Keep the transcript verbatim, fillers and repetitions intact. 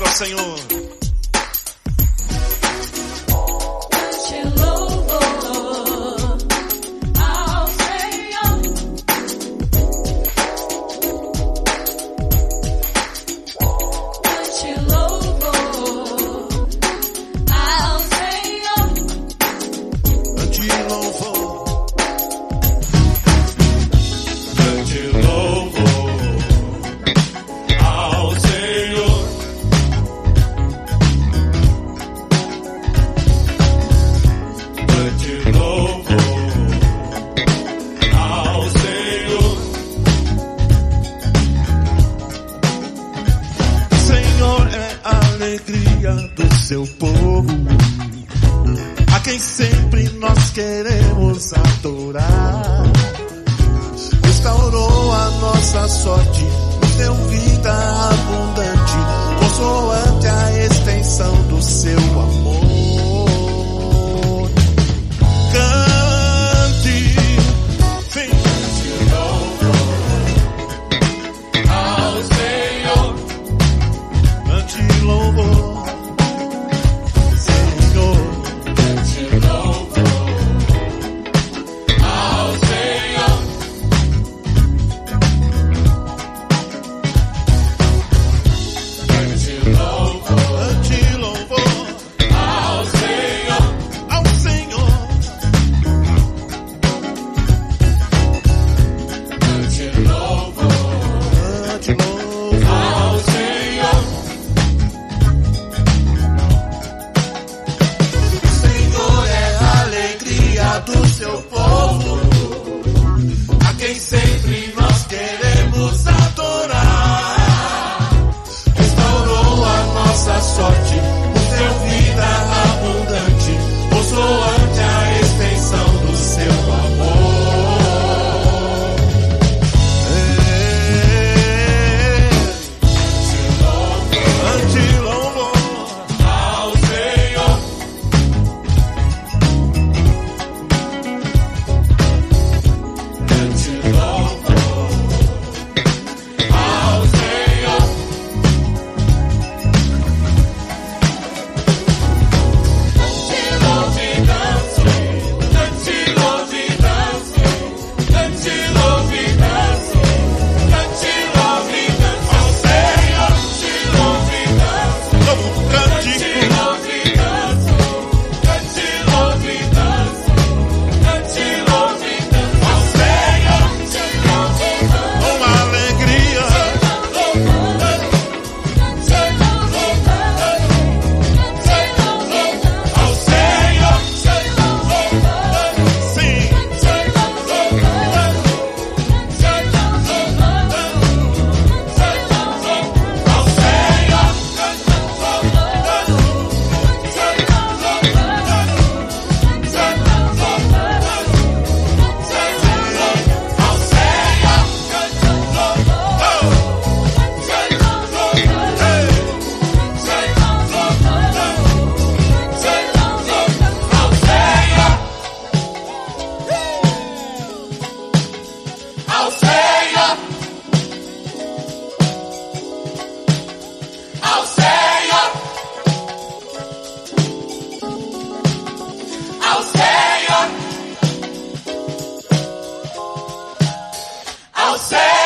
ao Senhor. Alegria do seu povo, a quem sempre nós queremos adorar. Restaurou a nossa sorte, nos deu vida abundante, consoante a extensão do seu amor. Cante, sim, ao Senhor, cante louvor. Do seu povo, a quem sempre nós queremos adorar. Restaurou a nossa sorte, nos deu vida abundante, consoante a extensão do seu amor. Ante louvor ao Senhor. I'll say